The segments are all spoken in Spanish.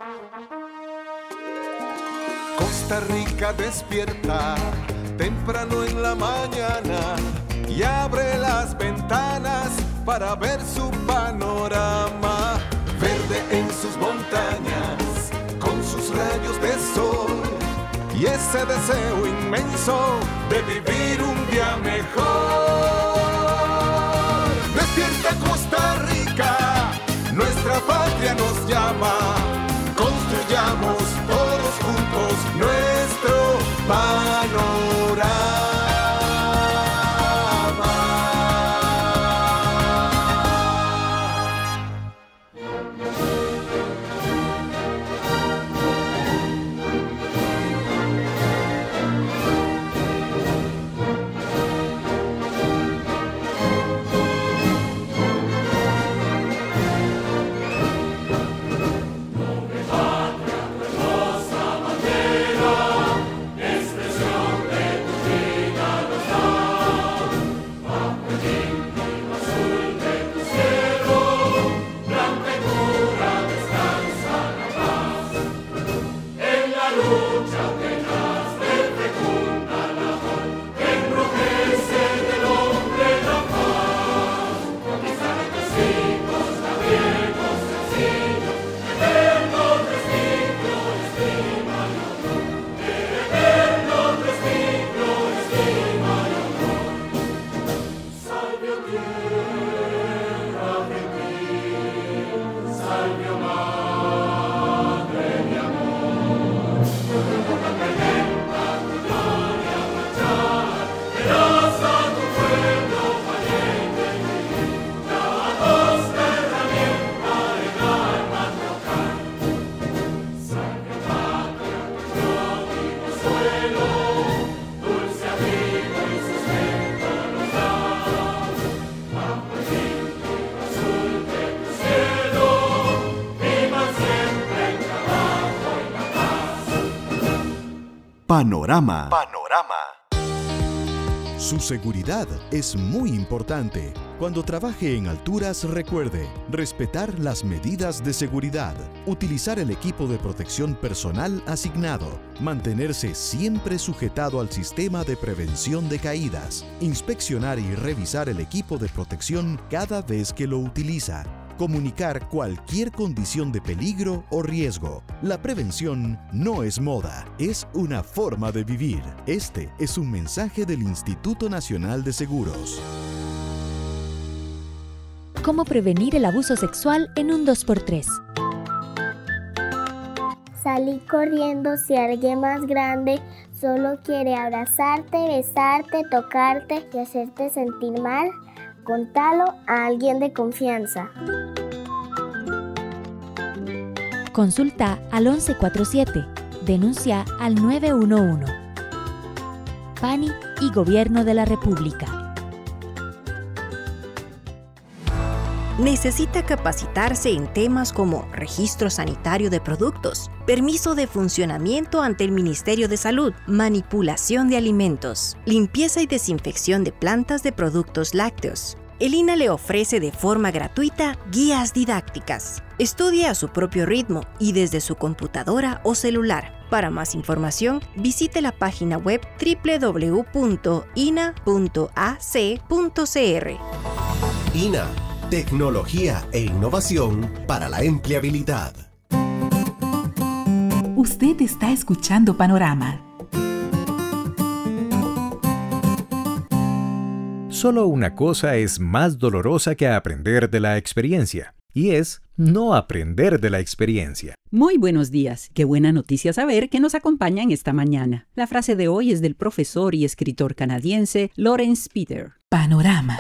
Costa Rica despierta temprano en la mañana y abre las ventanas para ver su panorama. Verde en sus montañas, con sus rayos de sol y ese deseo inmenso de vivir un día mejor. Despierta Costa Rica, nuestra patria nos llama. Construyamos todos juntos nuestro panorama. Panorama. Su seguridad es muy importante. Cuando trabaje en alturas, recuerde respetar las medidas de seguridad, utilizar el equipo de protección personal asignado, mantenerse siempre sujetado al sistema de prevención de caídas, inspeccionar y revisar el equipo de protección cada vez que lo utiliza, comunicar cualquier condición de peligro o riesgo. La prevención no es moda, es una forma de vivir. Este es un mensaje del Instituto Nacional de Seguros. ¿Cómo prevenir el abuso sexual en un 2x3? Salí corriendo si alguien más grande solo quiere abrazarte, besarte, tocarte y hacerte sentir mal. Contalo a alguien de confianza. Consulta al 1147. Denuncia al 911. PANI y Gobierno de la República. Necesita capacitarse en temas como registro sanitario de productos, permiso de funcionamiento ante el Ministerio de Salud, manipulación de alimentos, limpieza y desinfección de plantas de productos lácteos. El INA le ofrece de forma gratuita guías didácticas. Estudie a su propio ritmo y desde su computadora o celular. Para más información, visite la página web www.ina.ac.cr. INA, tecnología e innovación para la empleabilidad. Usted está escuchando Panorama. Solo una cosa es más dolorosa que aprender de la experiencia, y es no aprender de la experiencia. Muy buenos días. Qué buena noticia saber que nos acompañan esta mañana. La frase de hoy es del profesor y escritor canadiense Lawrence Peter. Panorama.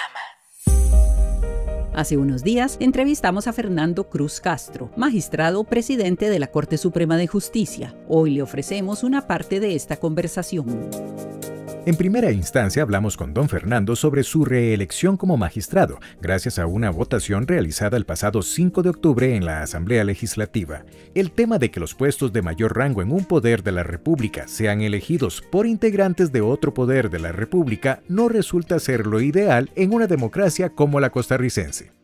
Hace unos días entrevistamos a Fernando Cruz Castro, magistrado presidente de la Corte Suprema de Justicia. Hoy le ofrecemos una parte de esta conversación. En primera instancia hablamos con don Fernando sobre su reelección como magistrado, gracias a una votación realizada el pasado 5 de octubre en la Asamblea Legislativa. El tema de que los puestos de mayor rango en un poder de la República sean elegidos por integrantes de otro poder de la República no resulta ser lo ideal en una democracia como la costarricense.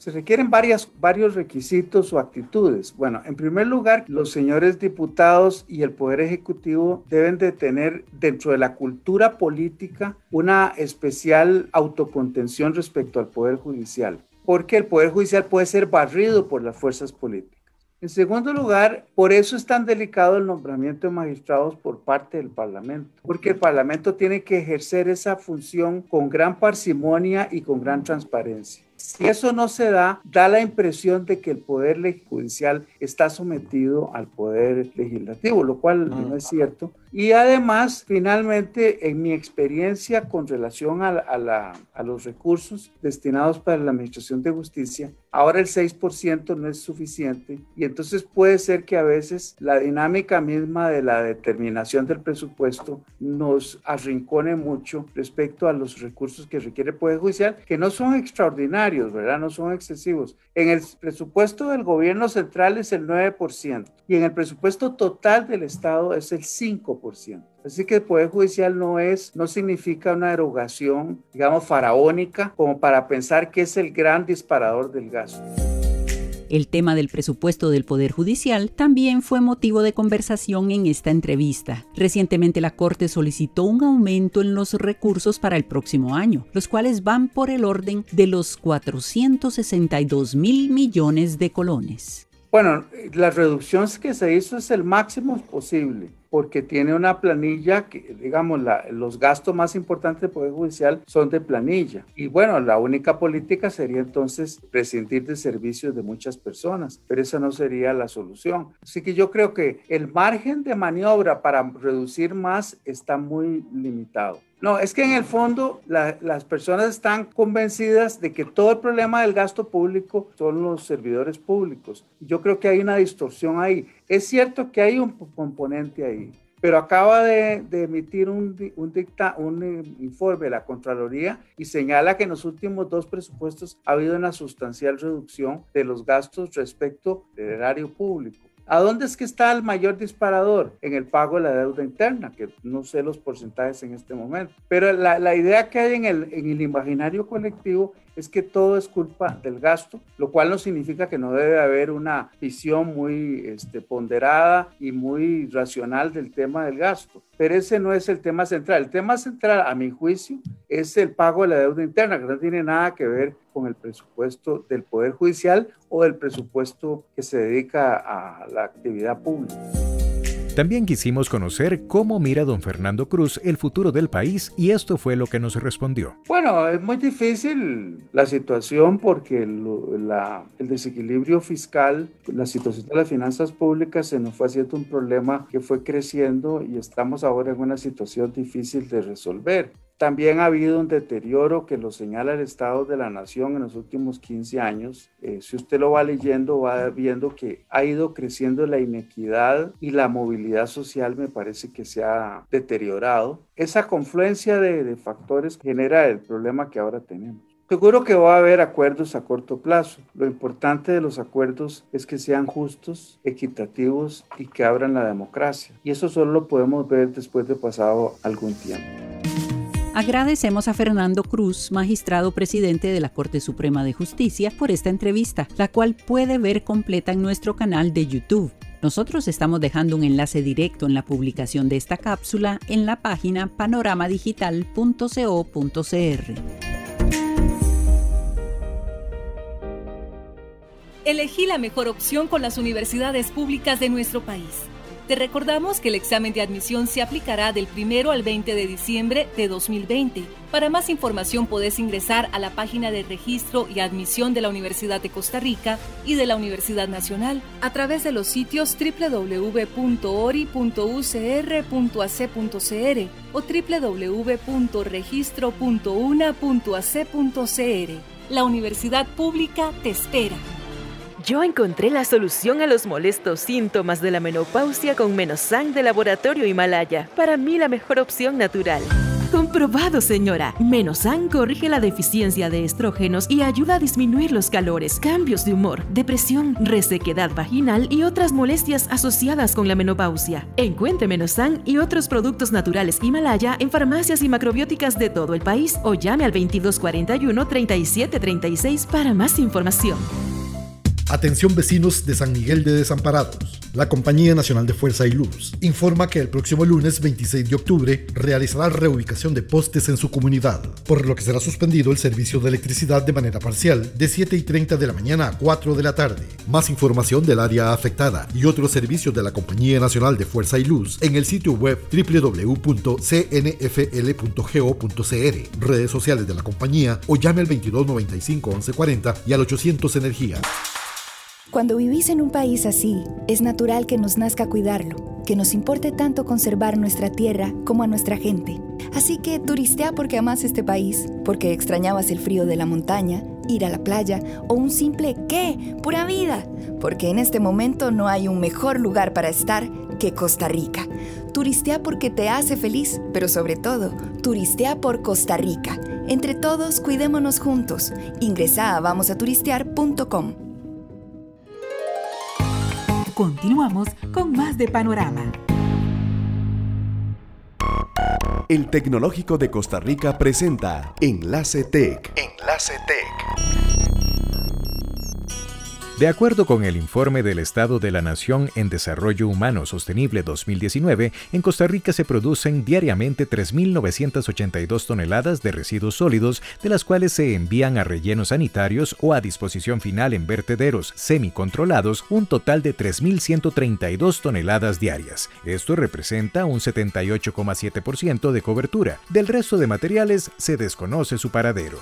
Se requieren varios requisitos o actitudes. Bueno, en primer lugar, los señores diputados y el Poder Ejecutivo deben de tener dentro de la cultura política una especial autocontención respecto al Poder Judicial, porque el Poder Judicial puede ser barrido por las fuerzas políticas. En segundo lugar, por eso es tan delicado el nombramiento de magistrados por parte del Parlamento, porque el Parlamento tiene que ejercer esa función con gran parsimonia y con gran transparencia. Si eso no se da la impresión de que el Poder Judicial está sometido al Poder Legislativo, lo cual no es cierto. Y además, finalmente, en mi experiencia con relación a los recursos destinados para la Administración de Justicia, ahora el 6% no es suficiente y entonces puede ser que a veces la dinámica misma de la determinación del presupuesto nos arrincone mucho respecto a los recursos que requiere el Poder Judicial, que no son extraordinarios, ¿verdad? No son excesivos. En el presupuesto del gobierno central es el 9% y en el presupuesto total del Estado es el 5%. Así que el Poder Judicial no significa una erogación, digamos, faraónica, como para pensar que es el gran disparador del gasto. El tema del presupuesto del Poder Judicial también fue motivo de conversación en esta entrevista. Recientemente la Corte solicitó un aumento en los recursos para el próximo año, los cuales van por el orden de los 462.000 millones de colones. Bueno, la reducción que se hizo es el máximo posible, porque tiene una planilla que, digamos, los gastos más importantes del Poder Judicial son de planilla. Y bueno, la única política sería entonces prescindir de servicios de muchas personas, pero esa no sería la solución. Así que yo creo que el margen de maniobra para reducir más está muy limitado. No, es que en el fondo las personas están convencidas de que todo el problema del gasto público son los servidores públicos. Yo creo que hay una distorsión ahí. Es cierto que hay un componente ahí, pero acaba de emitir un informe de la Contraloría y señala que en los últimos 2 presupuestos ha habido una sustancial reducción de los gastos respecto del erario público. ¿A dónde es que está el mayor disparador? En el pago de la deuda interna, que no sé los porcentajes en este momento. Pero la idea que hay en el imaginario colectivo es que todo es culpa del gasto, lo cual no significa que no debe haber una visión muy ponderada y muy racional del tema del gasto. Pero ese no es el tema central. El tema central, a mi juicio, es el pago de la deuda interna, que no tiene nada que ver con el presupuesto del Poder Judicial o del presupuesto que se dedica a la actividad pública. También quisimos conocer cómo mira don Fernando Cruz el futuro del país y esto fue lo que nos respondió. Bueno, es muy difícil la situación porque el desequilibrio fiscal, la situación de las finanzas públicas se nos fue haciendo un problema que fue creciendo y estamos ahora en una situación difícil de resolver. También ha habido un deterioro que lo señala el Estado de la Nación en los últimos 15 años. Si usted lo va leyendo, va viendo que ha ido creciendo la inequidad y la movilidad social me parece que se ha deteriorado. Esa confluencia de factores genera el problema que ahora tenemos. Seguro que va a haber acuerdos a corto plazo. Lo importante de los acuerdos es que sean justos, equitativos y que abran la democracia. Y eso solo lo podemos ver después de pasado algún tiempo. Agradecemos a Fernando Cruz, magistrado presidente de la Corte Suprema de Justicia, por esta entrevista, la cual puede ver completa en nuestro canal de YouTube. Nosotros estamos dejando un enlace directo en la publicación de esta cápsula en la página panoramadigital.co.cr. Elegí la mejor opción con las universidades públicas de nuestro país. Te recordamos que el examen de admisión se aplicará del 1 al 20 de diciembre de 2020. Para más información podés ingresar a la página de registro y admisión de la Universidad de Costa Rica y de la Universidad Nacional a través de los sitios www.ori.ucr.ac.cr o www.registro.una.ac.cr. La universidad pública te espera. Yo encontré la solución a los molestos síntomas de la menopausia con Menosan de Laboratorio Himalaya. Para mí la mejor opción natural. Tu Comprobado, señora. Menosan corrige la deficiencia de estrógenos y ayuda a disminuir los calores, cambios de humor, depresión, resequedad vaginal y otras molestias asociadas con la menopausia. Encuentre Menosan y otros productos naturales Himalaya en farmacias y macrobióticas de todo el país o llame al 2241-3736 para más información. Atención vecinos de San Miguel de Desamparados. La Compañía Nacional de Fuerza y Luz informa que el próximo lunes 26 de octubre realizará reubicación de postes en su comunidad, por lo que será suspendido el servicio de electricidad de manera parcial de 7:30 de la mañana a 4 de la tarde. Más información del área afectada y otros servicios de la Compañía Nacional de Fuerza y Luz en el sitio web www.cnfl.go.cr, redes sociales de la compañía o llame al 2295-1140 y al 800 Energía. Cuando vivís en un país así, es natural que nos nazca cuidarlo, que nos importe tanto conservar nuestra tierra como a nuestra gente. Así que turistea porque amás este país, porque extrañabas el frío de la montaña, ir a la playa o un simple ¡qué! ¡Pura vida! Porque en este momento no hay un mejor lugar para estar que Costa Rica. Turistea porque te hace feliz, pero sobre todo, turistea por Costa Rica. Entre todos, cuidémonos juntos. Ingresá a vamosaturistear.com. Continuamos con más de Panorama. El Tecnológico de Costa Rica presenta Enlace Tech. Enlace Tech. De acuerdo con el informe del Estado de la Nación en Desarrollo Humano Sostenible 2019, en Costa Rica se producen diariamente 3.982 toneladas de residuos sólidos, de las cuales se envían a rellenos sanitarios o a disposición final en vertederos semicontrolados un total de 3.132 toneladas diarias. Esto representa un 78,7% de cobertura. Del resto de materiales se desconoce su paradero.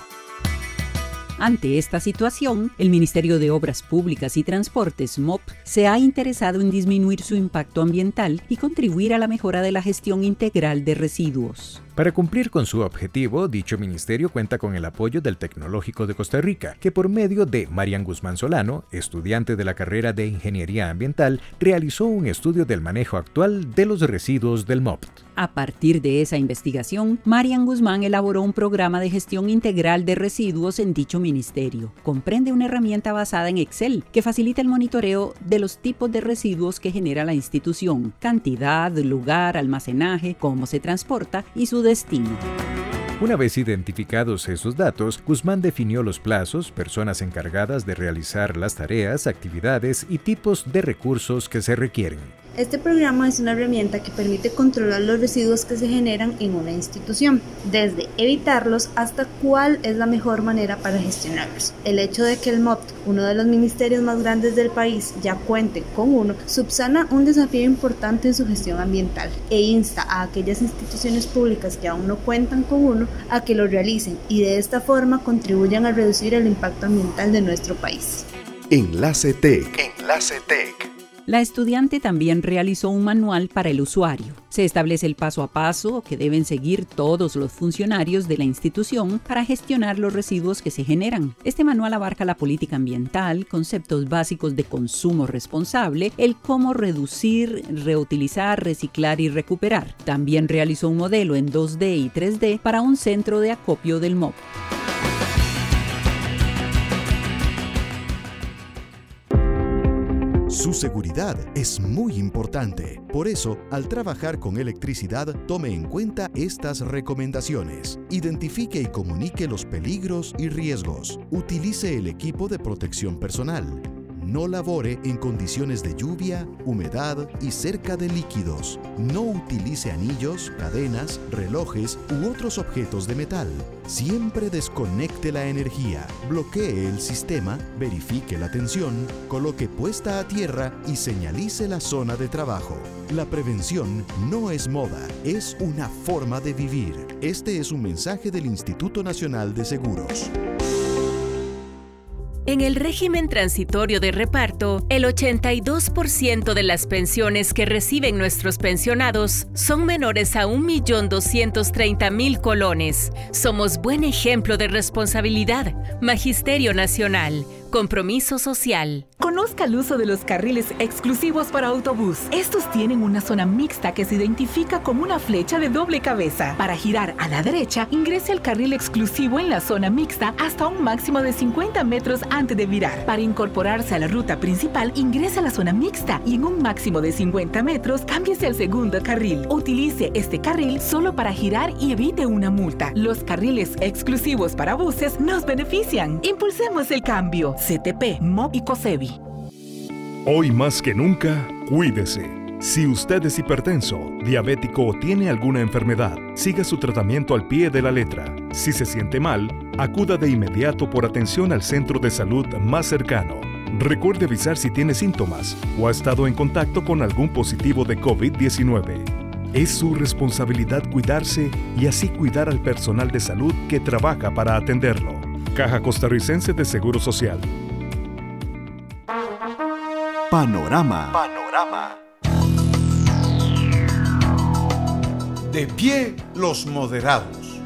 Ante esta situación, el Ministerio de Obras Públicas y Transportes, MOP, se ha interesado en disminuir su impacto ambiental y contribuir a la mejora de la gestión integral de residuos. Para cumplir con su objetivo, dicho ministerio cuenta con el apoyo del Tecnológico de Costa Rica, que por medio de Marian Guzmán Solano, estudiante de la carrera de Ingeniería Ambiental, realizó un estudio del manejo actual de los residuos del MOP. A partir de esa investigación, Marian Guzmán elaboró un programa de gestión integral de residuos en dicho ministerio. Comprende una herramienta basada en Excel que facilita el monitoreo de los tipos de residuos que genera la institución, cantidad, lugar, almacenaje, cómo se transporta y su destino. Una vez identificados esos datos, Guzmán definió los plazos, personas encargadas de realizar las tareas, actividades y tipos de recursos que se requieren. Este programa es una herramienta que permite controlar los residuos que se generan en una institución, desde evitarlos hasta cuál es la mejor manera para gestionarlos. El hecho de que el MOP, uno de los ministerios más grandes del país, ya cuente con uno, subsana un desafío importante en su gestión ambiental e insta a aquellas instituciones públicas que aún no cuentan con uno a que lo realicen y de esta forma contribuyan a reducir el impacto ambiental de nuestro país. Enlace Tech. Enlace Tech. La estudiante también realizó un manual para el usuario. Se establece el paso a paso que deben seguir todos los funcionarios de la institución para gestionar los residuos que se generan. Este manual abarca la política ambiental, conceptos básicos de consumo responsable, el cómo reducir, reutilizar, reciclar y recuperar. También realizó un modelo en 2D y 3D para un centro de acopio del MOP. Su seguridad es muy importante. Por eso, al trabajar con electricidad, tome en cuenta estas recomendaciones. Identifique y comunique los peligros y riesgos. Utilice el equipo de protección personal. No labore en condiciones de lluvia, humedad y cerca de líquidos. No utilice anillos, cadenas, relojes u otros objetos de metal. Siempre desconecte la energía, bloquee el sistema, verifique la tensión, coloque puesta a tierra y señalice la zona de trabajo. La prevención no es moda, es una forma de vivir. Este es un mensaje del Instituto Nacional de Seguros. En el régimen transitorio de reparto, el 82% de las pensiones que reciben nuestros pensionados son menores a 1.230.000 colones. Somos buen ejemplo de responsabilidad. Magisterio Nacional. Compromiso social. Conozca el uso de los carriles exclusivos para autobús. Estos tienen una zona mixta que se identifica como una flecha de doble cabeza. Para girar a la derecha, ingrese al carril exclusivo en la zona mixta hasta un máximo de 50 metros antes de virar. Para incorporarse a la ruta principal, ingrese a la zona mixta y en un máximo de 50 metros, cámbiese al segundo carril. Utilice este carril solo para girar y evite una multa. Los carriles exclusivos para buses nos benefician. Impulsemos el cambio. CTP, MOB y COSEBI. Hoy más que nunca, cuídese. Si usted es hipertenso, diabético o tiene alguna enfermedad, siga su tratamiento al pie de la letra. Si se siente mal, acuda de inmediato por atención al centro de salud más cercano. Recuerde avisar si tiene síntomas o ha estado en contacto con algún positivo de COVID-19. Es su responsabilidad cuidarse y así cuidar al personal de salud que trabaja para atenderlo. Caja Costarricense de Seguro Social. Panorama. De pie los moderados.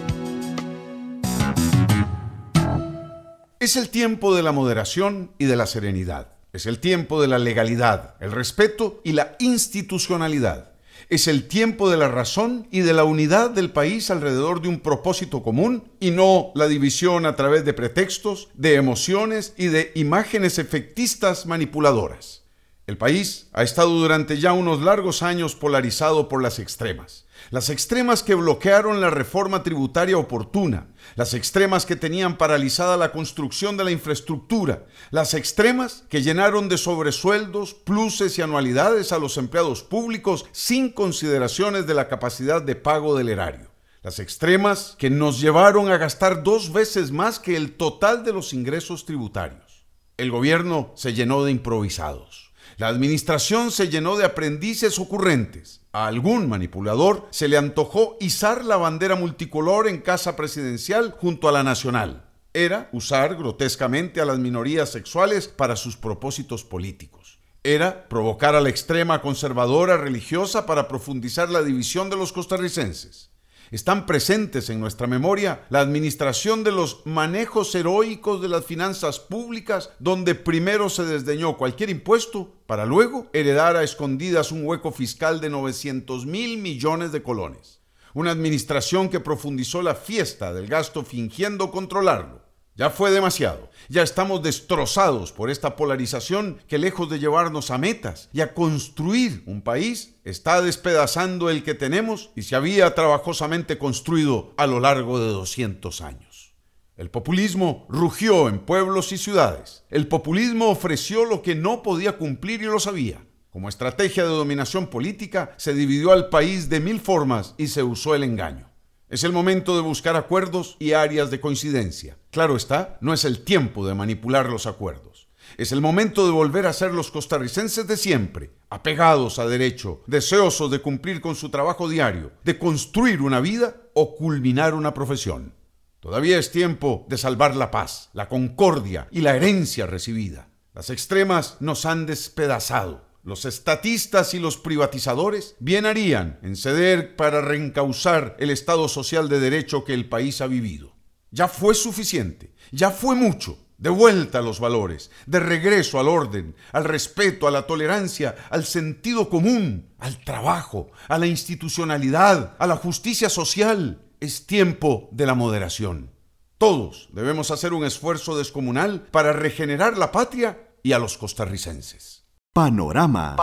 Es el tiempo de la moderación y de la serenidad. Es el tiempo de la legalidad, el respeto y la institucionalidad. Es el tiempo de la razón y de la unidad del país alrededor de un propósito común y no la división a través de pretextos, de emociones y de imágenes efectistas manipuladoras. El país ha estado durante ya unos largos años polarizado por las extremas. Las extremas que bloquearon la reforma tributaria oportuna, las extremas que tenían paralizada la construcción de la infraestructura, las extremas que llenaron de sobresueldos, pluses y anualidades a los empleados públicos sin consideraciones de la capacidad de pago del erario. Las extremas que nos llevaron a gastar 2 veces más que el total de los ingresos tributarios. El gobierno se llenó de improvisados. La administración se llenó de aprendices ocurrentes. A algún manipulador se le antojó izar la bandera multicolor en casa presidencial junto a la nacional. Era usar grotescamente a las minorías sexuales para sus propósitos políticos. Era provocar a la extrema conservadora religiosa para profundizar la división de los costarricenses. Están presentes en nuestra memoria la administración de los manejos heroicos de las finanzas públicas, donde primero se desdeñó cualquier impuesto para luego heredar a escondidas un hueco fiscal de 900,000 millones de colones. Una administración que profundizó la fiesta del gasto fingiendo controlarlo. Ya fue demasiado. Ya estamos destrozados por esta polarización que, lejos de llevarnos a metas y a construir un país, está despedazando el que tenemos y se había trabajosamente construido a lo largo de 200 años. El populismo rugió en pueblos y ciudades. El populismo ofreció lo que no podía cumplir y lo sabía. Como estrategia de dominación política, se dividió al país de 1000 formas y se usó el engaño. Es el momento de buscar acuerdos y áreas de coincidencia. Claro está, no es el tiempo de manipular los acuerdos. Es el momento de volver a ser los costarricenses de siempre, apegados a derecho, deseosos de cumplir con su trabajo diario, de construir una vida o culminar una profesión. Todavía es tiempo de salvar la paz, la concordia y la herencia recibida. Las extremas nos han despedazado. Los estatistas y los privatizadores bien harían en ceder para reencauzar el Estado social de derecho que el país ha vivido. Ya fue suficiente, ya fue mucho. De vuelta a los valores, de regreso al orden, al respeto, a la tolerancia, al sentido común, al trabajo, a la institucionalidad, a la justicia social. Es tiempo de la moderación. Todos debemos hacer un esfuerzo descomunal para regenerar la patria y a los costarricenses. Panorama.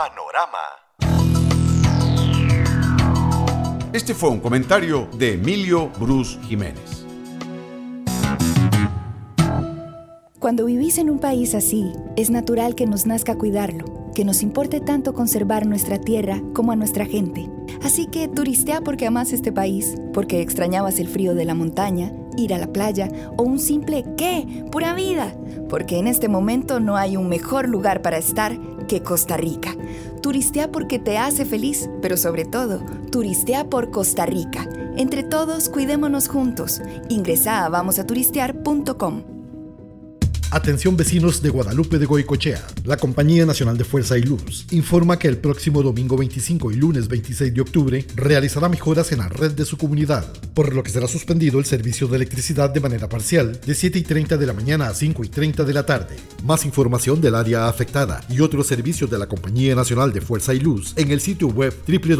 Este fue un comentario de Emilio Bruce Jiménez. Cuando vivís en un país así, es natural que nos nazca cuidarlo, que nos importe tanto conservar nuestra tierra como a nuestra gente. Así que turistea porque amás este país, porque extrañabas el frío de la montaña, ir a la playa o un simple ¿qué? ¡Pura vida! Porque en este momento no hay un mejor lugar para estar que Costa Rica. Turistea porque te hace feliz, pero sobre todo, turistea por Costa Rica. Entre todos, cuidémonos juntos. Ingresa a vamosaturistear.com. Atención vecinos de Guadalupe de Goicoechea. La Compañía Nacional de Fuerza y Luz informa que el próximo domingo 25 y lunes 26 de octubre realizará mejoras en la red de su comunidad, por lo que será suspendido el servicio de electricidad de manera parcial de 7:30 de la mañana a 5:30 de la tarde. Más información del área afectada y otros servicios de la Compañía Nacional de Fuerza y Luz en el sitio web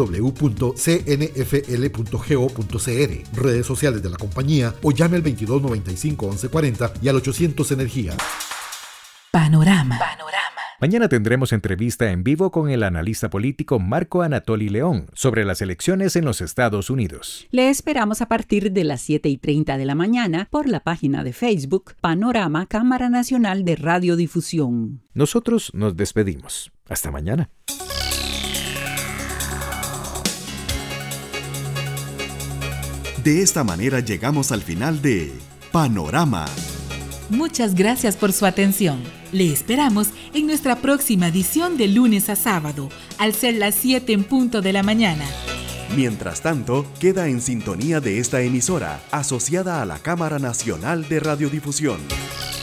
www.cnfl.go.cr, redes sociales de la compañía o llame al 2295 1140 y al 800 Energía. Panorama. Mañana tendremos entrevista en vivo con el analista político Marco Anatoli León sobre las elecciones en los Estados Unidos. Le esperamos a partir de las 7:30 de la mañana por la página de Facebook Panorama Cámara Nacional de Radiodifusión. Nosotros nos despedimos. Hasta mañana. De esta manera llegamos al final de Panorama. Muchas gracias por su atención. Le esperamos en nuestra próxima edición de lunes a sábado, al ser las 7 en punto de la mañana. Mientras tanto, queda en sintonía de esta emisora, asociada a la Cámara Nacional de Radiodifusión.